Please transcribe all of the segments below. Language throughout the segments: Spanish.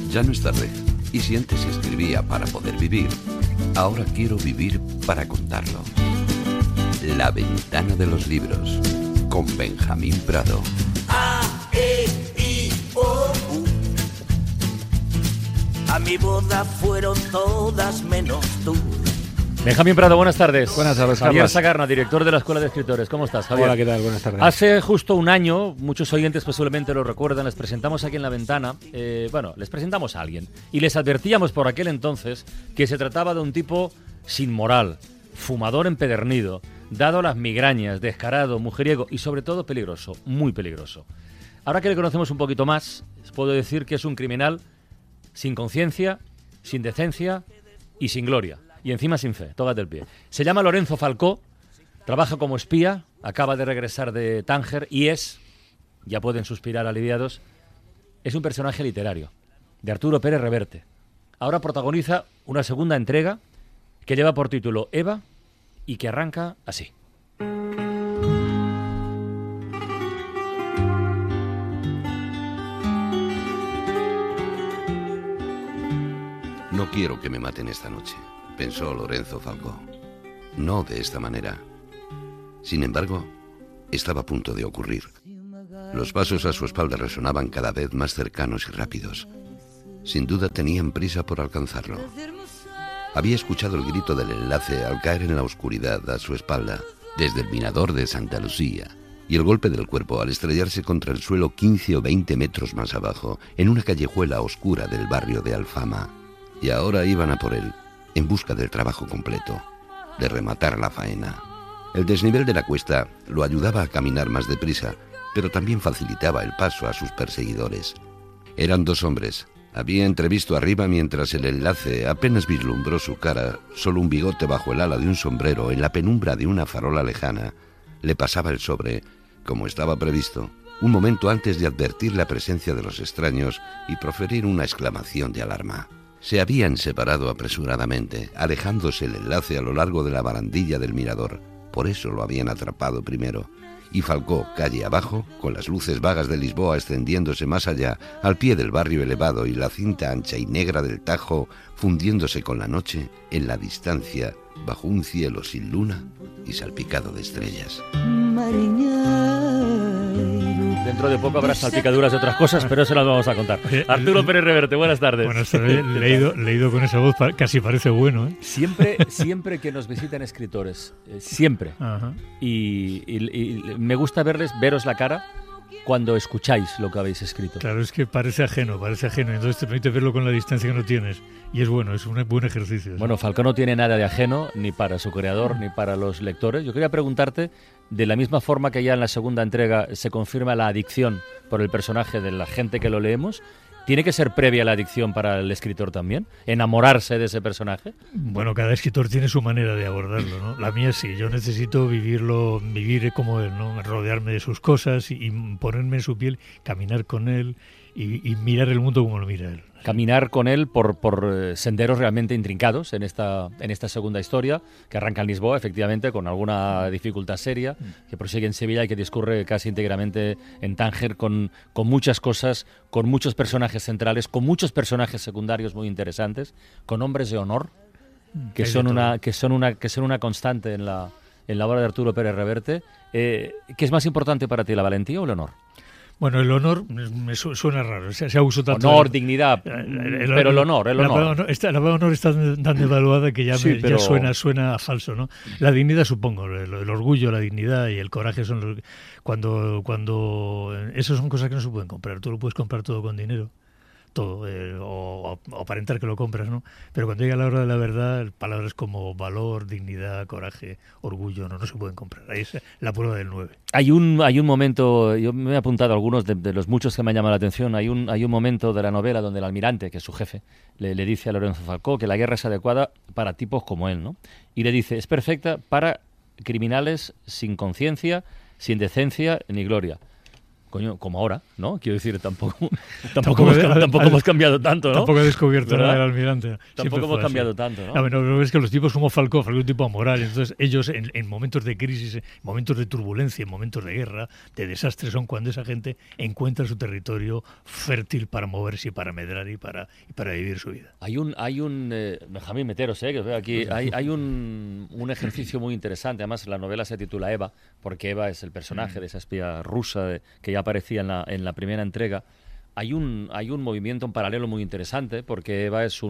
Ya no es tarde. Y si antes escribía para poder vivir, ahora quiero vivir para contarlo. La ventana de los libros, con Benjamín Prado. A-E-I-O-U. A mi boda fueron todas menos tú. Benjamín Prado, buenas tardes. Buenas tardes, Javier Carlos. Sagarna, director de la Escuela de Escritores. ¿Cómo estás, Javier? Hola, ¿qué tal? Buenas tardes. Hace justo un año, muchos oyentes posiblemente lo recuerdan, les presentamos aquí en La Ventana, les presentamos a alguien y les advertíamos por aquel entonces que se trataba de un tipo sin moral, fumador empedernido, dado a las migrañas, descarado, mujeriego y sobre todo peligroso, muy peligroso. Ahora que le conocemos un poquito más, les puedo decir que es un criminal sin conciencia, sin decencia y sin gloria. Y encima sin fe, tócate el pie. Se llama Lorenzo Falcó, trabaja como espía, acaba de regresar de Tánger y ya pueden suspirar aliviados, es un personaje literario, de Arturo Pérez Reverte. Ahora protagoniza una segunda entrega que lleva por título Eva y que arranca así. No quiero que me maten esta noche, pensó Lorenzo Falcó. No de esta manera. Sin embargo, estaba a punto de ocurrir. Los pasos a su espalda resonaban cada vez más cercanos y rápidos. Sin duda tenían prisa por alcanzarlo. Había escuchado el grito del enlace al caer en la oscuridad a su espalda, desde el mirador de Santa Lucía, y el golpe del cuerpo al estrellarse contra el suelo 15 o 20 metros más abajo, en una callejuela oscura del barrio de Alfama. Y ahora iban a por él, en busca del trabajo completo, de rematar la faena. El desnivel de la cuesta lo ayudaba a caminar más deprisa, pero también facilitaba el paso a sus perseguidores. Eran dos hombres. Había entrevisto arriba mientras el enlace apenas vislumbró su cara, solo un bigote bajo el ala de un sombrero en la penumbra de una farola lejana. Le pasaba el sobre, como estaba previsto, un momento antes de advertir la presencia de los extraños y proferir una exclamación de alarma. Se habían separado apresuradamente, alejándose el enlace a lo largo de la barandilla del mirador. Por eso lo habían atrapado primero. Y Falcó, calle abajo, con las luces vagas de Lisboa extendiéndose más allá, al pie del barrio elevado y la cinta ancha y negra del Tajo fundiéndose con la noche en la distancia, bajo un cielo sin luna y salpicado de estrellas. Dentro de poco habrá salpicaduras de otras cosas, pero eso las vamos a contar. Arturo Pérez Reverte, buenas tardes. Buenas tardes. Leído con esa voz casi parece bueno, ¿eh? Siempre que nos visitan escritores, siempre. Ajá. Y me gusta veros la cara cuando escucháis lo que habéis escrito. Claro, es que parece ajeno, entonces te permite verlo con la distancia que no tienes. Y es bueno, es un buen ejercicio. ¿Sí? Bueno, Falcó no tiene nada de ajeno, ni para su creador, ni para los lectores. Yo quería preguntarte, de la misma forma que ya en la segunda entrega se confirma la adicción por el personaje de la gente que lo leemos, ¿tiene que ser previa la adicción para el escritor también? ¿Enamorarse de ese personaje? Bueno, cada escritor tiene su manera de abordarlo, ¿no? La mía sí, yo necesito vivir como él, ¿no? Rodearme de sus cosas y ponerme en su piel, caminar con él y mirar el mundo como lo mira él. Caminar con él por senderos realmente intrincados en esta segunda historia, que arranca en Lisboa, efectivamente, con alguna dificultad seria, que prosigue en Sevilla y que discurre casi íntegramente en Tánger, con muchas cosas, con muchos personajes centrales, con muchos personajes secundarios muy interesantes, con hombres de honor, que son una constante en la obra de Arturo Pérez Reverte. ¿Qué es más importante para ti, la valentía o el honor? Bueno, el honor me suena raro, se ha usado tanto. Honor, dignidad, pero el honor. La palabra honor está tan devaluada que ya suena a falso, ¿no? La dignidad, supongo, el orgullo, la dignidad y el coraje son los... Cuando esas son cosas que no se pueden comprar. Tú lo puedes comprar todo con dinero, todo, o aparentar que lo compras, ¿no? Pero cuando llega la hora de la verdad, palabras como valor, dignidad, coraje, orgullo, no se pueden comprar. Ahí es la prueba del 9. Hay un momento, yo me he apuntado a algunos de los muchos que me han llamado la atención, hay un momento de la novela donde el almirante, que es su jefe, le dice a Lorenzo Falcó que la guerra es adecuada para tipos como él, ¿no? Y le dice, es perfecta para criminales sin conciencia, sin decencia ni gloria. Coño, como ahora, ¿no? Quiero decir, tampoco hemos cambiado tanto, ¿no? Tampoco he descubierto nada del almirante. Tampoco hemos cambiado tanto, ¿no? Bueno, es que los tipos como Falcó es un tipo amoral, entonces ellos en momentos de crisis, en momentos de turbulencia, en momentos de guerra, de desastre, son cuando esa gente encuentra su territorio fértil para moverse y para medrar y para vivir su vida. Hay un Benjamín Meteros, que os veo aquí, hay un ejercicio muy interesante, además la novela se titula Eva, porque Eva es el personaje de esa espía rusa que ya aparecía en la primera entrega. Hay un movimiento en paralelo muy interesante, porque Eva es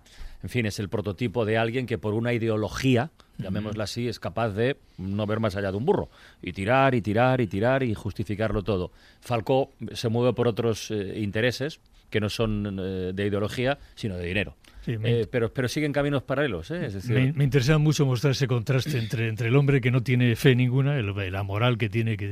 es el prototipo de alguien que por una ideología, llamémosla así, es capaz de no ver más allá de un burro y tirar y tirar y tirar y justificarlo todo. Falcó se mueve por otros intereses que no son de ideología, sino de dinero. Sí, pero siguen caminos paralelos, ¿eh? Es decir, me interesa mucho mostrar ese contraste entre el hombre que no tiene fe ninguna, la moral que tiene, que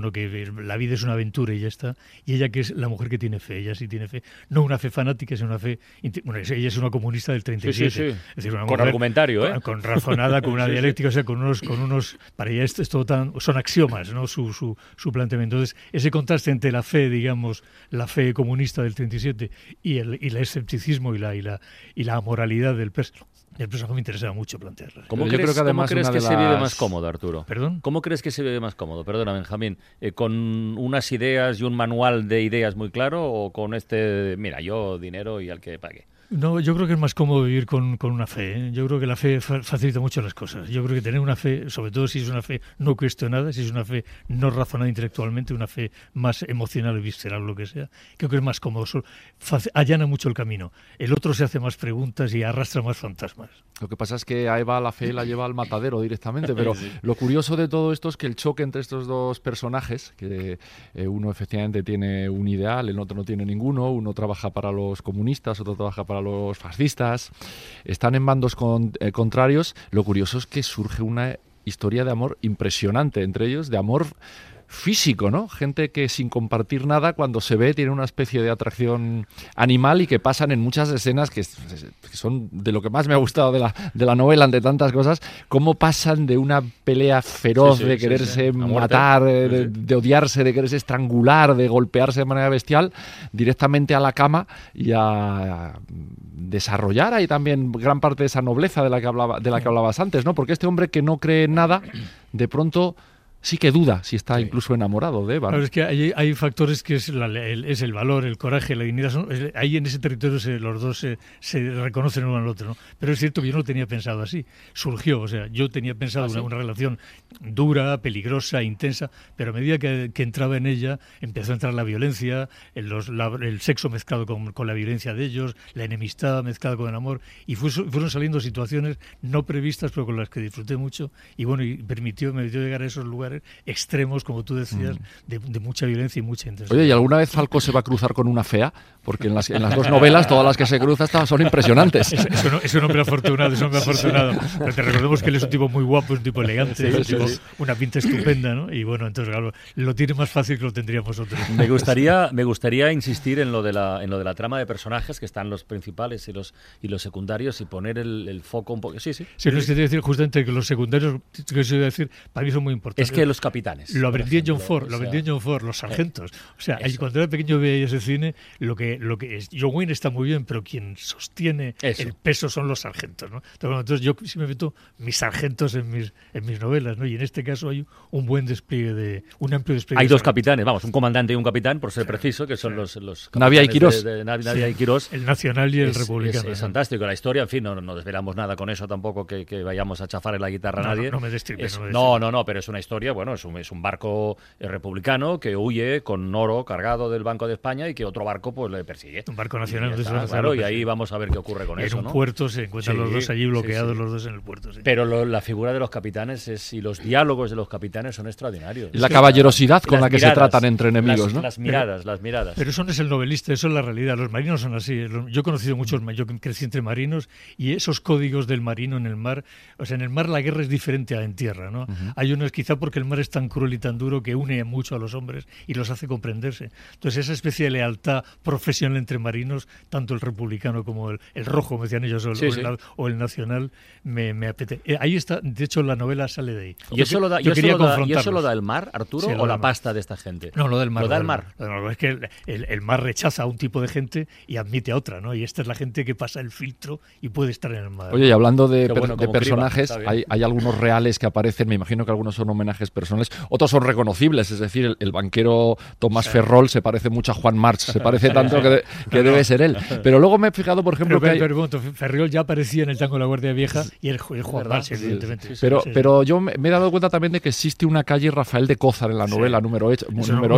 la vida es una aventura y ya está, y ella que es la mujer que tiene fe. Ella sí tiene fe, no una fe fanática, sino una fe... Bueno, ella es una comunista del 37. Sí. Es decir, una con mujer, argumentario, con razonada, con una dialéctica, o sea, con unos para ella esto es todo son axiomas, ¿no? Su planteamiento. Entonces, ese contraste entre la fe, digamos, la fe comunista del 37 y el escepticismo y la moralidad del personaje me interesaba mucho plantearla. ¿Cómo crees que se vive más cómodo, Arturo? ¿Perdón? ¿Cómo crees que se vive más cómodo? Perdona, Benjamín. ¿Con unas ideas y un manual de ideas muy claro o con mira, yo dinero y al que pague? No, yo creo que es más cómodo vivir con una fe, ¿eh? Yo creo que la fe facilita mucho las cosas. Yo creo que tener una fe, sobre todo si es una fe no cuestionada, si es una fe no razonada intelectualmente, una fe más emocional y visceral, lo que sea, creo que es más cómodo. Allana mucho el camino. El otro se hace más preguntas y arrastra más fantasmas. Lo que pasa es que a Eva la fe la lleva al matadero directamente, pero sí. Lo curioso de todo esto es que el choque entre estos dos personajes, que uno efectivamente tiene un ideal, el otro no tiene ninguno, uno trabaja para los comunistas, otro trabaja para los fascistas, están en bandos contrarios. Lo curioso es que surge una historia de amor impresionante entre ellos, de amor físico, ¿no? Gente que sin compartir nada, cuando se ve, tiene una especie de atracción animal y que pasan en muchas escenas que son de lo que más me ha gustado de la novela, entre tantas cosas, cómo pasan de una pelea feroz, de quererse matar, de odiarse, de quererse estrangular, de golpearse de manera bestial, directamente a la cama y a desarrollar ahí también gran parte de esa nobleza de la que hablabas antes, ¿no? Porque este hombre que no cree en nada, de pronto sí que duda si está incluso enamorado de Eva. Claro, es que hay factores que es el valor, el coraje, la dignidad. Ahí en ese territorio los dos se reconocen uno al otro, ¿no? Pero es cierto que yo no lo tenía pensado así. Surgió, o sea, yo tenía pensado una relación dura, peligrosa, intensa, pero a medida que entraba en ella, empezó a entrar la violencia, el sexo mezclado con la violencia de ellos, la enemistad mezclada con el amor, y fueron saliendo situaciones no previstas, pero con las que disfruté mucho, y bueno, me permitió llegar a esos lugares extremos, como tú decías, de mucha violencia y mucha intensidad. Oye, ¿y alguna vez Falcó se va a cruzar con una fea? Porque en las dos novelas, todas las que se cruza son impresionantes. Es un hombre afortunado, Pero te recordemos que él es un tipo muy guapo, un tipo elegante, una pinta estupenda, ¿no? Y bueno, entonces claro, lo tiene más fácil que lo tendríamos otros. Me gustaría insistir en lo de la trama de personajes, que están los principales y los secundarios, y poner el foco un poco. Sí, no es que te voy a decir justamente que los secundarios, que se iba a decir, para mí son muy importantes. Es que los capitanes. Lo aprendí en John Ford, los sargentos. O sea, cuando era pequeño veía ese cine, lo que es John Wayne está muy bien, pero quien sostiene el peso son los sargentos, ¿no? Entonces yo sí me meto mis sargentos en mis novelas, ¿no? Y en este caso hay un buen despliegue un amplio despliegue. Hay dos capitanes, un comandante y un capitán, por ser preciso, que son los Navia y Quirós. Navia y Quirós. El nacional y el republicano. Es fantástico. La historia, en fin, no desvelamos nada con eso tampoco, que vayamos a chafar en la guitarra a nadie. No me destripes. No, pero es una historia, es un barco republicano que huye con oro cargado del Banco de España y que otro barco pues le persigue. Un barco nacional. Y ahí vamos a ver qué ocurre con eso, en un puerto se encuentran los dos allí bloqueados, los dos en el puerto. Sí. Pero la figura de los capitanes y los diálogos de los capitanes son extraordinarios. La caballerosidad con la que se tratan entre enemigos, ¿no? Las miradas. Pero eso no es el novelista, eso es la realidad. Los marinos son así. Yo he conocido muchos, yo crecí entre marinos, y esos códigos del marino en el mar, o sea, en el mar la guerra es diferente a en tierra, ¿no? Hay unos, quizá porque que el mar es tan cruel y tan duro que une mucho a los hombres y los hace comprenderse. Entonces esa especie de lealtad profesional entre marinos, tanto el republicano como el rojo, como decían ellos, o el nacional, me apetece. Ahí está, de hecho la novela sale de ahí. ¿Y eso lo da el mar, Arturo, o la pasta de esta gente? No, lo del mar. Lo da el mar. No, es que el mar rechaza a un tipo de gente y admite a otra, ¿no? Y esta es la gente que pasa el filtro y puede estar en el mar. Oye, y hablando de personajes, hay algunos reales que aparecen, me imagino que algunos son homenajes personales, otros son reconocibles, es decir, el banquero Tomás Ferrol se parece mucho a Juan March, se parece tanto que debe ser él. Pero luego me he fijado, por ejemplo, Ferrol ya aparecía en el tango de la Guardia Vieja y el Juan March, evidentemente. Pero yo me he dado cuenta también de que existe una calle Rafael de Cózar en la novela número 8,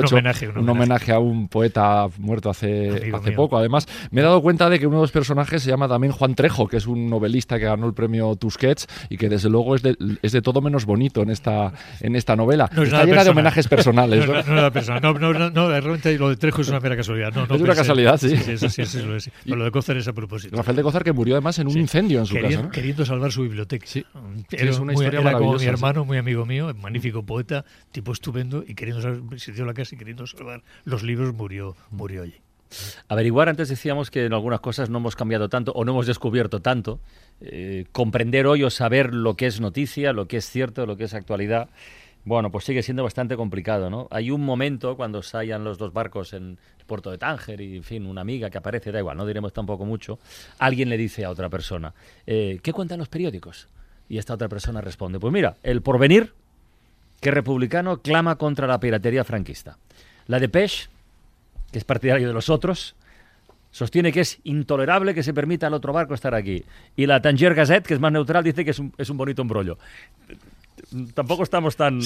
un homenaje a un poeta muerto hace poco. Además, me he dado cuenta de que uno de los personajes se llama también Juan Trejo, que es un novelista que ganó el premio Tusquets y que desde luego es de todo menos bonito en esta novela. Está llena de homenajes personales. No era personal. No, realmente lo de Trejo es una mera casualidad. Es una casualidad, sí. Sí, lo es. Pero lo de Cózar es a propósito. Rafael de Cózar, que murió además en un incendio en su casa, ¿no? Queriendo salvar su biblioteca. Sí. Era una historia maravillosa. Como mi hermano, muy amigo mío, magnífico poeta, tipo estupendo, y se dio la casa y queriendo salvar los libros murió allí. Averiguar, antes decíamos que en algunas cosas no hemos cambiado tanto o no hemos descubierto tanto. Comprender hoy o saber lo que es noticia, lo que es cierto, lo que es actualidad, bueno, pues sigue siendo bastante complicado, ¿no? Hay un momento cuando sallan los dos barcos en el puerto de Tánger y, en fin, una amiga que aparece, da igual, no diremos tampoco mucho, alguien le dice a otra persona, ¿qué cuentan los periódicos? Y esta otra persona responde, pues mira, El Porvenir, que republicano, clama contra la piratería franquista. La Dépêche, que es partidario de los otros, sostiene que es intolerable que se permita al otro barco estar aquí. Y la Tanger Gazette, que es más neutral, dice que es un bonito embrollo. Tampoco estamos tan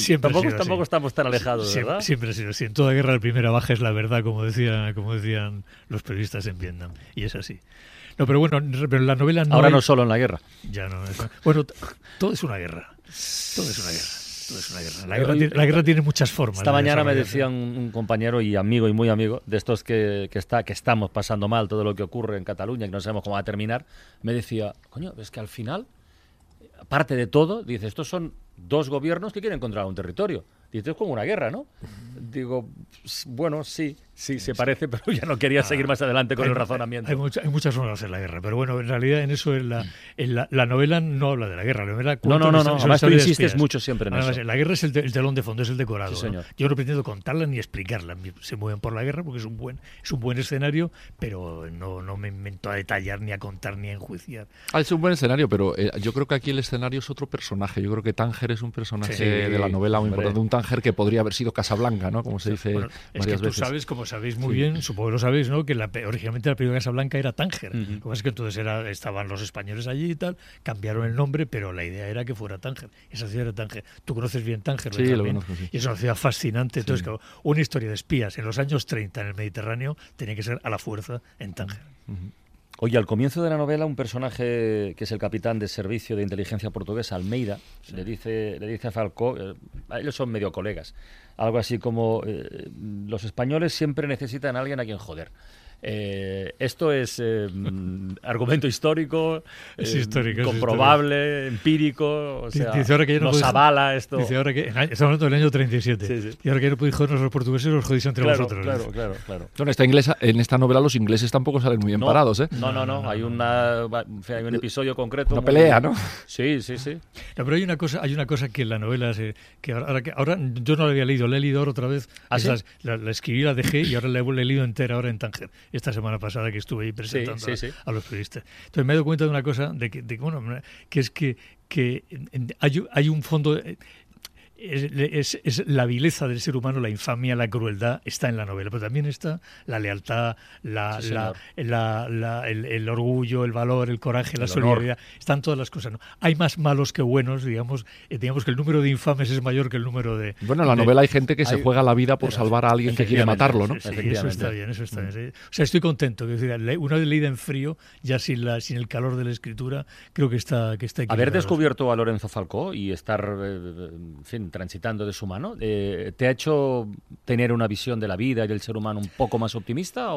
alejados, ¿verdad? Siempre ha sido así. En toda guerra la primera baja es la verdad, como decían los periodistas en Vietnam. Y es así. No, pero bueno, pero la novela no. Ahora no solo en la guerra. Ya no. Bueno, todo es una guerra. Todo es una guerra. La guerra tiene muchas formas. Esta mañana me decía un compañero y amigo y muy amigo de estos que estamos pasando mal todo lo que ocurre en Cataluña, que no sabemos cómo va a terminar. Me decía, coño, es que al final, aparte de todo, dice, estos son dos gobiernos que quieren controlar un territorio. Dice, es como una guerra, ¿no? Digo, bueno, sí, se parece, pero ya no quería seguir más adelante con el razonamiento. Hay muchas formas de hacer la guerra, pero bueno, en realidad en eso la novela no habla de la guerra. La novela no. Además tú insistes mucho siempre en eso. La guerra es el telón de fondo, es el decorado. Sí, señor. ¿No? Yo no pretendo contarla ni explicarla. Se mueven por la guerra porque es un buen escenario, pero no me invento a detallar, ni a contar, ni a enjuiciar. Es un buen escenario, pero yo creo que aquí el escenario es otro personaje. Yo creo que Tánger es un personaje de la novela muy importante. Un Tánger que podría haber sido Casablanca, ¿no? Como se dice varias veces. Tú sabes, como sabéis muy bien, supongo que lo sabéis, ¿no? Que originalmente la primera Casablanca era Tánger. Lo que pasa es que entonces estaban los españoles allí y tal, cambiaron el nombre, pero la idea era que fuera Tánger. Esa ciudad era Tánger. Tú conoces bien Tánger, sí, lo conozco, sí. Y es una ciudad fascinante. Entonces, claro, una historia de espías en los años 30 en el Mediterráneo tenía que ser a la fuerza en Tánger. Oye, al comienzo de la novela, un personaje que es el capitán de servicio de inteligencia portuguesa, Almeida, le dice a Falcó, ellos son medio colegas, algo así como, los españoles siempre necesitan a alguien a quien joder. Esto es argumento histórico, es histórico, comprobable, empírico, o sea, dice ahora que nos avala esto. Dice ahora que estamos hablando del año 37. Sí. Y ahora que no podéis jodernos los portugueses, los jodéis entre vosotros. Claro. En esta novela los ingleses tampoco salen muy bien parados, ¿eh? No. Hay un episodio concreto. Una pelea, ¿no? Sí. No, pero hay una cosa que en la novela que ahora yo no la había leído, la he leído ahora otra vez. ¿Ah, sí? La escribí, la dejé y ahora la he leído entera ahora en Tánger. Esta semana pasada que estuve ahí presentando a los periodistas. Entonces me he dado cuenta de una cosa, que es que hay un fondo... Es la vileza del ser humano, la infamia, la crueldad, está en la novela, pero también está la lealtad, el orgullo, el valor, el coraje, la solidaridad, están todas las cosas, ¿no? Hay más malos que buenos, digamos que el número de infames es mayor que el número de... Bueno, en la novela hay gente que se juega la vida por salvar a alguien que quiere matarlo, ¿no? Sí, eso está bien. O sea, estoy contento. Una vez leída en frío, ya sin el calor de la escritura, creo que está equilibrado. Haber descubierto a Lorenzo Falcó y estar, en fin, transitando de su mano, ¿te ha hecho tener una visión de la vida y del ser humano un poco más optimista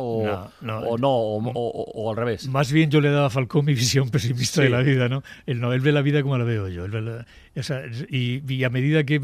o al revés? Más bien yo le he dado a Falcó mi visión pesimista de la vida, ¿no? Él ve la vida como la veo yo. Y a medida que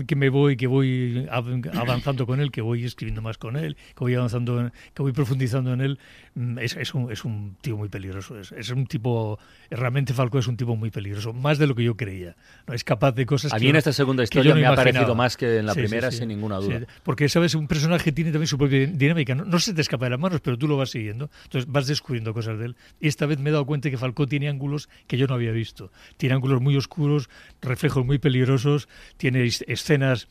voy avanzando con él, que voy escribiendo más con él, que voy avanzando, que voy profundizando en él, es un tío muy peligroso. Es un tipo, realmente Falcó es un tipo muy peligroso, más de lo que yo creía. ¿No? Es capaz de cosas a mí en esta segunda historia me ha parecido más que en la primera, sí. sin ninguna duda. Sí, porque, ¿sabes? Un personaje tiene también su propia dinámica. No se te escapa de las manos, pero tú lo vas siguiendo. Entonces vas descubriendo cosas de él. Y esta vez me he dado cuenta que Falcó tiene ángulos que yo no había visto. Tiene ángulos muy oscuros, reflejos muy peligrosos, tiene escenas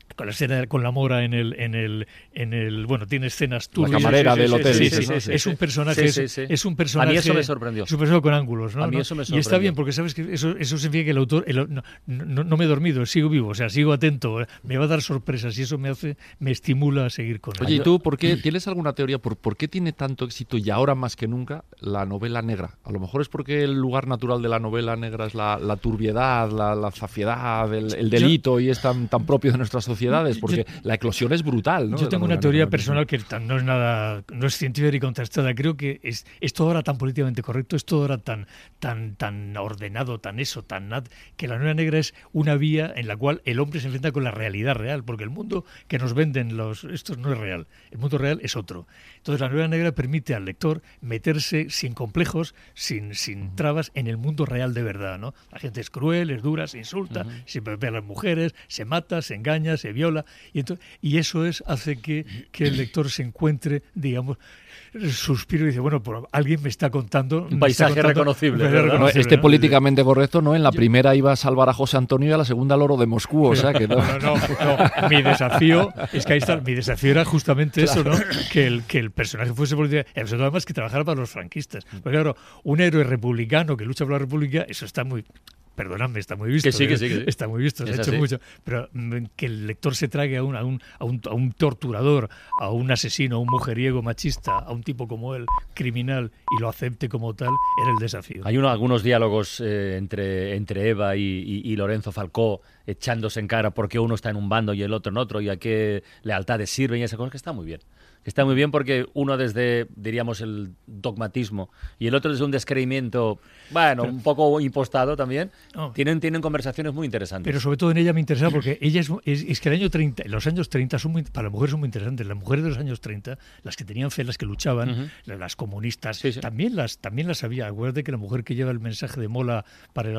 con la mora en el bueno, tiene escenas turbias. La camarera del hotel. Es un personaje. Es un personaje. A mí eso me sorprendió. Es un personaje con ángulos, ¿no? A mí eso me sorprendió. Y está bien, porque sabes que eso significa que el autor no me he dormido, sigo vivo, o sea, sigo atento, me va a dar sorpresas y eso me estimula a seguir con él. Oye, ¿y tú por qué tienes alguna teoría por qué tiene tanto éxito y ahora más que nunca la novela negra? A lo mejor es porque el lugar natural de la novela negra es la turbiedad, la zafiedad, el delito y es tan propio de nuestra sociedad. Porque la eclosión es brutal, ¿no? Yo tengo una teoría personal que no es científica ni contrastada. Creo que es todo ahora tan políticamente correcto, es todo ahora tan ordenado, que la novela negra es una vía en la cual el hombre se enfrenta con la realidad real, porque el mundo que nos venden estos no es real, el mundo real es otro. Entonces la novela negra permite al lector meterse sin complejos, sin trabas en el mundo real de verdad, ¿no? La gente es cruel, es dura, se insulta, se ve a las mujeres, se mata, se engaña, se viola, y eso hace que el lector se encuentre, digamos, suspiro y dice, bueno, alguien me está contando un paisaje reconocible. No, políticamente correcto, ¿no? En la primera iba a salvar a José Antonio y a la segunda al oro de Moscú, o sea que no. No. Mi desafío es que ahí está. Mi desafío era justamente eso, ¿no? Que el personaje fuese político, además que trabajara para los franquistas. Porque claro, un héroe republicano que lucha por la República, eso está muy... Perdóname, está muy visto. Que sí. Está muy visto, se ha hecho mucho. Pero que el lector se trague a un torturador, a un asesino, a un mujeriego machista, a un tipo como él, criminal, y lo acepte como tal, era el desafío. Hay algunos diálogos entre Eva y Lorenzo Falcó echándose en cara porque uno está en un bando y el otro en otro, y a qué lealtades sirven y esas cosas, que está muy bien. Está muy bien porque uno desde, diríamos, el dogmatismo y el otro desde un descreimiento, un poco impostado también, tienen conversaciones muy interesantes. Pero sobre todo en ella me interesa porque ella es que el año 30, los años 30 para las mujeres son muy interesantes. Las mujeres de los años 30, las que tenían fe, las que luchaban, las comunistas, también las había. Acuérdate que la mujer que lleva el mensaje de Mola para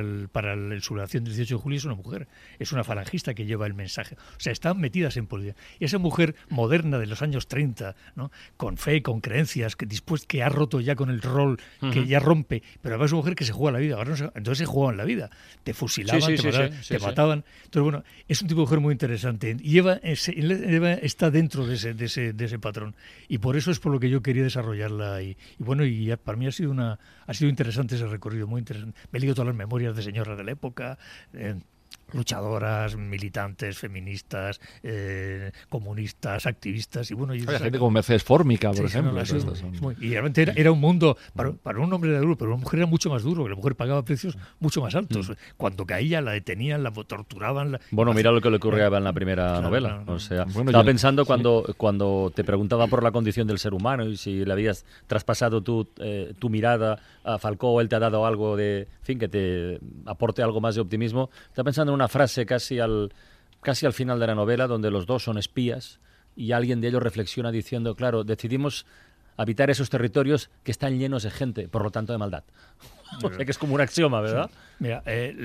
la sublevación del 18 de julio es una mujer, es una falangista que lleva el mensaje. O sea, están metidas en política. Y esa mujer moderna de los años 30, ¿no? Con fe, con creencias, que ha roto ya con el rol, que ya rompe, pero además es una mujer que se juega la vida. Ahora entonces se jugaban la vida, te fusilaban, te mataban. Entonces, bueno, es un tipo de mujer muy interesante. Y Eva está dentro de ese patrón. Y por eso es por lo que yo quería desarrollarla. Y para mí ha sido interesante ese recorrido, muy interesante. Me he leído todas las memorias de señoras de la época, luchadoras, militantes, feministas, comunistas, activistas, y bueno... gente como Mercedes Fórmica, por ejemplo. Y realmente era un mundo, para un hombre era duro, pero una mujer era mucho más duro, que la mujer pagaba precios mucho más altos. Cuando caía, la detenían, la torturaban... Mira lo que le ocurría en la primera novela. O sea, estaba pensando cuando te preguntaba por la condición del ser humano y si le habías traspasado tu mirada a Falcó, o él te ha dado algo de... En fin, que te aporte algo más de optimismo. Estaba pensando en una frase casi al final de la novela, donde los dos son espías y alguien de ellos reflexiona diciendo, claro, decidimos habitar esos territorios que están llenos de gente, por lo tanto de maldad. O sea que es como un axioma, ¿verdad? Sí. Mira, hay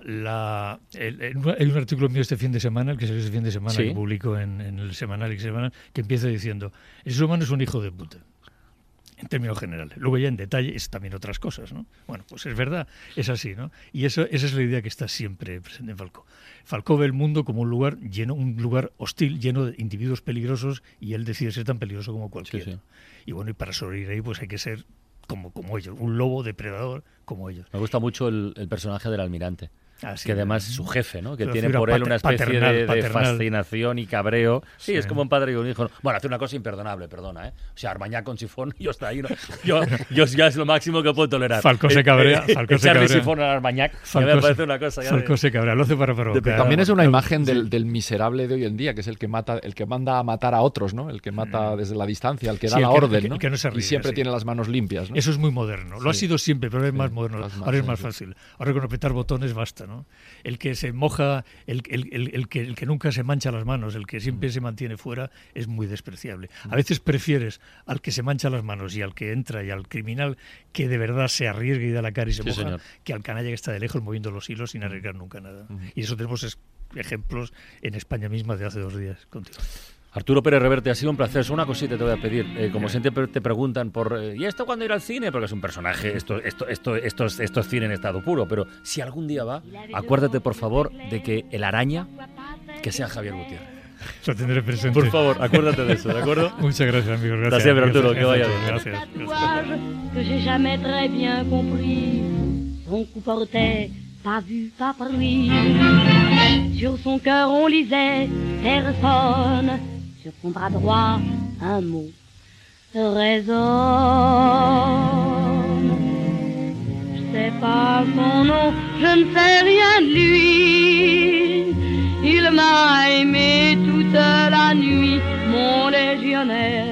un artículo mío este fin de semana, el que salió este fin de semana, que publico en el semanal, que empieza diciendo, el ser humano es un hijo de puta. En términos generales. Luego ya en detalle es también otras cosas, ¿no? Bueno, pues es verdad, es así, ¿no? Y esa es la idea que está siempre presente en Falcó. Falcó ve el mundo como un lugar hostil, lleno de individuos peligrosos, y él decide ser tan peligroso como cualquiera. Y bueno, y para sobrevivir ahí pues hay que ser como ellos, un lobo depredador como ellos. Me gusta mucho el personaje del almirante. que además es su jefe, ¿no? Que tiene por él una especie de fascinación y cabreo. Sí, es como un padre y un hijo. Bueno, hace una cosa imperdonable, perdona, ¿eh? O sea, Armañac con sifón, yo está ahí, ¿no? Yo ya es lo máximo que puedo tolerar. Falcó se cabrea. Echarle sifón a Armañac, me parece una cosa. Falcó se cabrea, lo hace para provocar. También es una imagen del miserable de hoy en día, que es el que manda a matar a otros, ¿no? El que mata desde la distancia, el que da la orden, ¿no? El que no se ríe, y siempre tiene las manos limpias, ¿no? Eso es muy moderno. Lo ha sido siempre, pero es más moderno. Ahora es más fácil. Ahora con apretar botones basta, ¿no? El que se moja, el que nunca se mancha las manos, el que siempre se mantiene fuera, es muy despreciable. A veces prefieres al que se mancha las manos y al que entra y al criminal que de verdad se arriesga y da la cara y se moja, señor, que al canalla que está de lejos moviendo los hilos sin arriesgar nunca nada. Y eso tenemos ejemplos en España misma de hace 2 días. Contigo. Arturo Pérez Reverte, ha sido un placer. Una cosita te voy a pedir. Como siempre te preguntan por ¿y esto cuándo irá al cine? Porque es un personaje, esto es cine en estado puro. Pero si algún día va, acuérdate por favor de que el araña, que sea Javier Gutiérrez. Lo tendré presente. Por favor, acuérdate de eso, ¿de acuerdo? Muchas gracias, amigo. Gracias. Hasta siempre, Arturo, que vaya bien. Gracias. Que j'ai jamais très bien compris. Son coup portait, pas vu, pas pris. Sur son cœur on lisait personne. Sur son bras droit, un mot résonne. Je sais pas son nom, je ne sais rien de lui. Il m'a aimé toute la nuit, mon légionnaire.